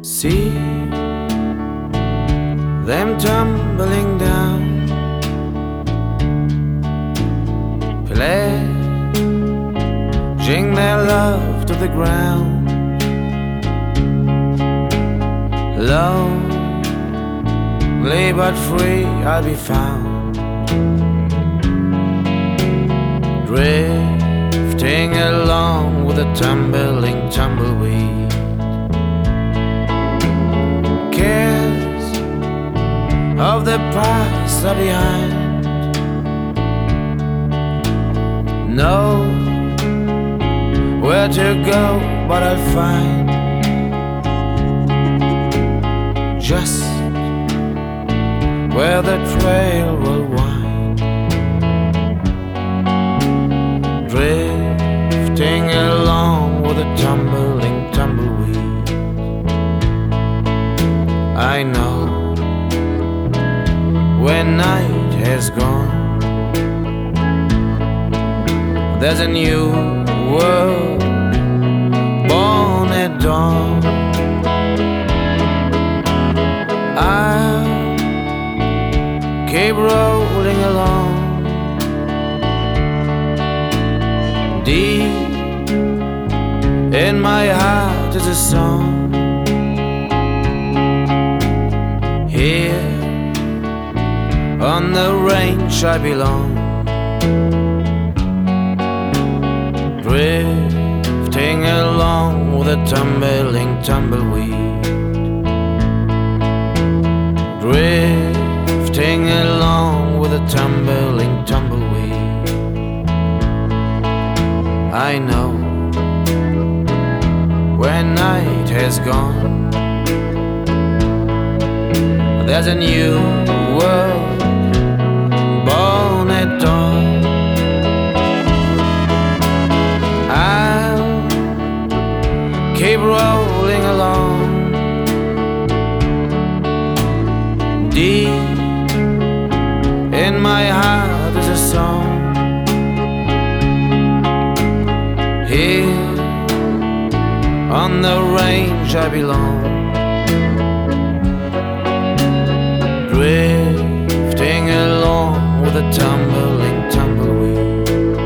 See them tumbling down, pledging their love to the ground. Lonely but free I'll be found, drifting along with a tumbling tumbleweed. Cares of the past are behind. Know where to go, but I'll find just where the trail will wind, drifting along with a tumbling tumbleweed. I know when night has gone, there's a new world born at dawn. I'll keep rolling along, deep in my heart is a song. Here on the range I belong, drifting along with a tumbling tumbleweed, drifting along with a tumbling tumbleweed. I know when night has gone, there's a new world born at dawn. I'll keep rolling along, deep in my heart is a song. Here on the range I belong, drifting along with a tumbling tumbleweed,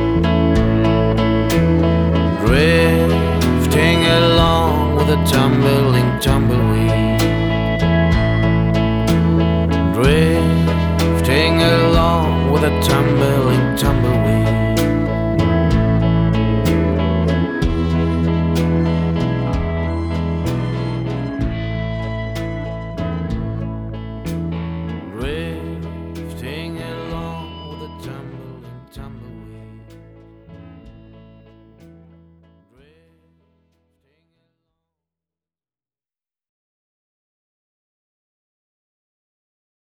drifting along with a tumbling tumbleweed, drifting along with a tumbling tumbleweed.